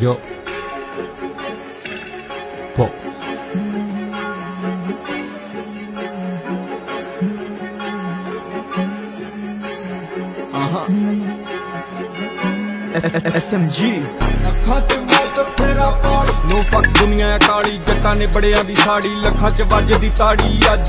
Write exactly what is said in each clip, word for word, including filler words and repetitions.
Yo. Po. Uh-huh. S M G no fuck दुनिया काली जट्टां ने बड़ियां दी साड़ी लखां च वजदी ताड़ी अज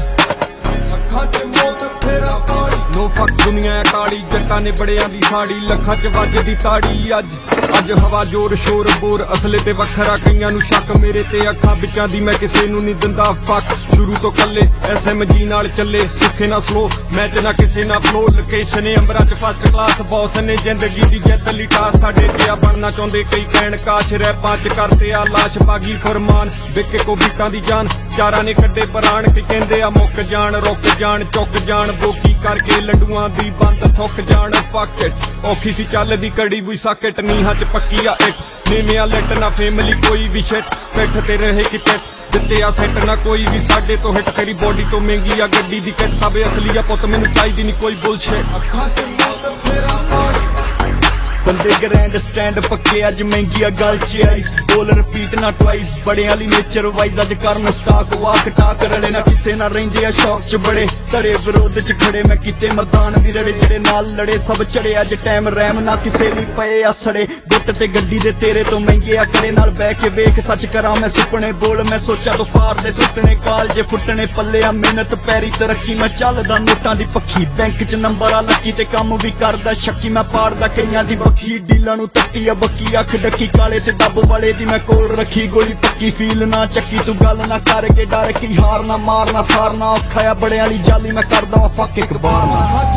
नो फक दुनिया काली जट्टां ने बड़ियां दी साड़ी लखां च वजदी ताड़ी अज अज हवा जोर शोर बोर असले ते वखरा कईयां नू शक मेरे ते अखां बिचां दी मैं किसे नू नहीं दिंदा फक शुरू तो कल्ले एस एम जी नाल चले सुखे ना स्लो मैच ना किसे ना फ्लो लोकेशन अंबरा च फर्स्ट क्लास बॉस ने जिंदगी दी जित लिटा साडे ते आ बनना चाहुंदे कई कहण काश रैपां च करते आ लाश बागी फरमान विके को बीटां दी जान चारा ने कड्डे प्राण कि कहंदे आ मुक जान रुक जान चुक जान बोकी करके लड्डूआं दी बंद थुक जान फक इट औखी सी चलदी कड़ी भी साकेट नीहां च पक्की आ इट नेमिया लिट ना फैमिली कोई भी शिट पिठ ते रहे कि पिट दिते आ सेट ना कोई भी साडे तो हिट तेरी बॉडी तो महंगी आ गड्डी दी किट सब असली आ पुत मैनू चाहिदी नहीं कोई बुलशिट अखां च मौत फेरा पाड़ी बंदे ग्रैंड स्टैंड पक्के अज महंगी आ गल च आइस बोल रिपीट ना ट्वाइस बड़े आली नेचर वाइज अज करन स्टाक वाक टाक रले ना किसे ना रहिंदे आ शौक च बड़े तड़े विरोध च खड़े मैं किते मरदान भी रड़े जेड़े नाल लड़े सब चढ़े अज टाइम रैम ना किसे ली पए आ सड़े गुट ते गड्डी दे तेरे तो महंगे आ करे नाल बैठ के वेख सच करा मैं सुपने बोल मैं सोचा तो पार दे सुटने कालजे फुटने पल्ले आ मेहनत पैरी तरक्की मैं चलदा नोटां दी पक्खी बैंक च नंबर आ लकी ते काम भी करदा शक्की मैं पारदा कईयां दी वक्खी डीलां नू तट्टी आ बक्की अख डक्की काले ते दब वाले दी मैं कोल रखी गोली पक्की फील ना चक्की तू गल ना कर के डर की हार ना मारना सारना औखा आ बड़े आली जाली मैं करदा वां फक एक बार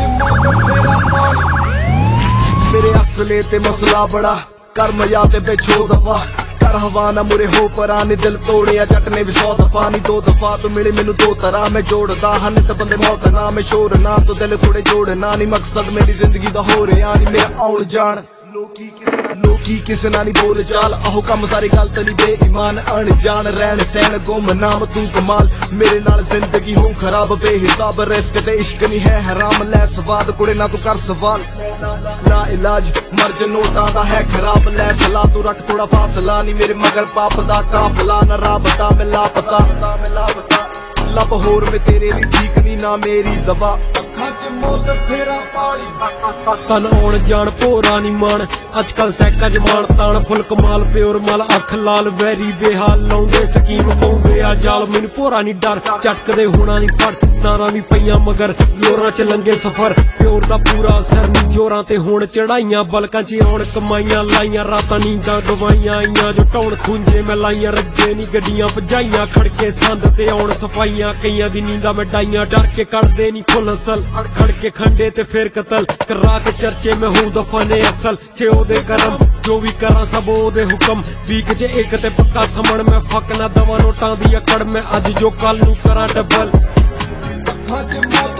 ना मेरे असले ते मसला बड़ा कर मजा ते बेछो दफा कर हवाना मुरे हो पराने दिल तोड़े जट ने भी सौ दफा नहीं दो दफा तो मिले मैनू दो तरह मैं जोड़दा हन ते बंदे मौत ना मैं शोर ना तो दिल थोड़े जोड़ना नहीं मकसद मेरी जिंदगी दा हो रहा नहीं मेरा आउण जान लोकी किसे ना नहीं बोल चाल आहो कम सारी गल ते नहीं बेईमान अनजान रहन सहन गुम नाम तू कमाल मेरे नाल जिंदगी हो खराब बेहिसाब रिस्क ते इश्क नहीं है हराम लै स्वाद कुड़े ना तू कर सवाल ला इलाज मर्ज नोटां दा है खराब लै सलाह तू रख थोड़ा फासला नहीं मेरे मगर पाप दा काफला ना राबता मैं लापता लब होर में तेरे भी ठीक नहीं ना मेरी दवा अखां च मौत फेरा पाली तन आउण जान भोरा नी मान अजकल स्टैकां च मान तान फुल कमाल प्योर माल अख लाल वैरी बेहाल लाउंदे स्कीम पाउंदे आ जाल मैनू भोरा नी डर चटकदे होना नी फड़ नारां भी पईयां मगर लोरां च लंघे सफर प्योर दा पूरा असर नी जोरां ते होण चढ़ाइयां बलकां च रौण कमाइयां लाइयां रातां नींदां गवाइयां आइयां जो टौण खुंजे मैं लाइयां रज्जे नी गड्डियां भजाइयां खड़के संद ते आउण सफाइयां कईयां दी नींदां मैं डाइयां डर के कढ़दे नी फुल असल खड़के खंडे ते फिर कतल करा के चर्चे में हूं दफने असल छे ओदे करम जो भी करा सब ओदे हुक्म वीक च एक ते पक्का समण मैं फक ना दवा नोटां दी अकड़ मैं अज जो कल नू करा डबल